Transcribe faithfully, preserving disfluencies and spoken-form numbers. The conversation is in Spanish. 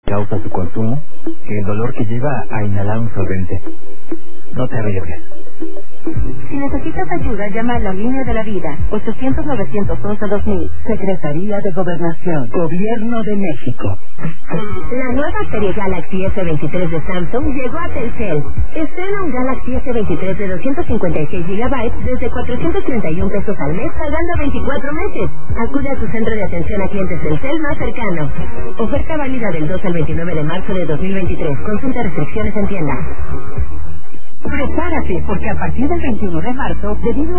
causa su consumo que el dolor que lleva a inhalar un solvente. No te arriesgues. Si necesitas ayuda, llama a la línea de la vida, ochocientos novecientos once dos mil. Secretaría de Gobernación, Gobierno de México. La nueva serie Galaxy S veintitrés de Samsung llegó a Telcel. Estrena un Galaxy S veintitrés de doscientos cincuenta y seis gigabytes desde cuatrocientos treinta y un pesos al mes, pagando veinticuatro meses. Acude a tu centro de atención a clientes Telcel más cercano. Oferta válida del dos al veintinueve de marzo de dos mil veintitrés. Consulta restricciones en tienda. Prepárate, porque a partir del veintiuno de marzo, debido